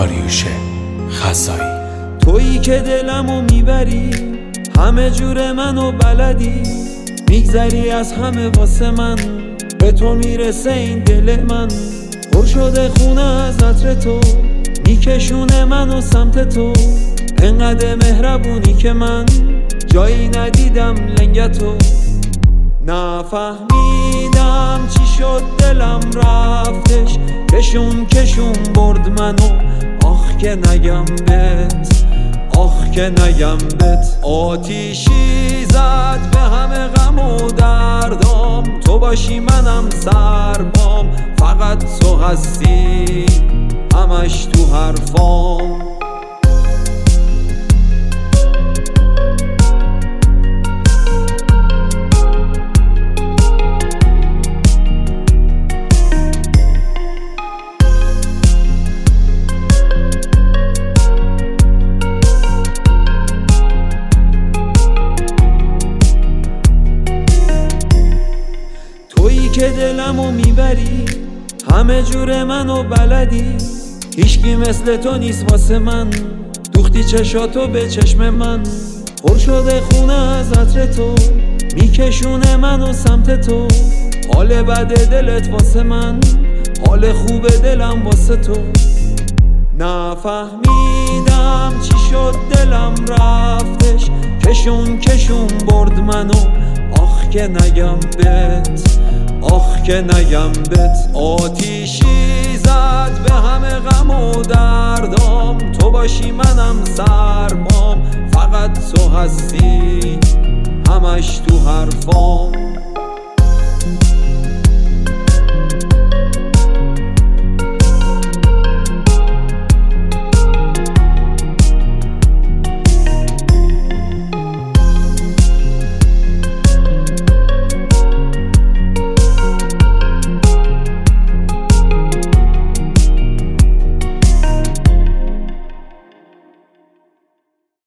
داریوش خزایی. تویی که دلمو میبری، همه جور منو بلدی، میگذری از همه واسه من، به تو میرسه این دل من. پر شده خونه از عطر تو، میکشونه منو سمت تو، انقدر مهربونی که من جایی ندیدم لنگتو. نفهمیدم چی شد دلم رفتش، کشون برد منو، آخ که نگم بهت، آخ که نگم بهت. آتیشی زد به همه غم و دردام، تو باشی منم سربام، فقط تو هستی همش تو حرفام. تویی که دلمو میبری، همه جور منو بلدی، هیچکی مثل تو نیست واسه من، دوختی چشاتو به چشم من. پر شده خونه از عطر تو، میکشونه منو سمت تو، حال بد دلت واسه من، حال خوب دلم واسه تو. نفهمیدم چی شد دلم رفتش، کشون برد منو، آخ که نگم بهت، آخ که نگم بهت. آتیشی زد به همه غم و دردام، تو باشی منم سرمام، فقط تو هستی همش تو حرفام.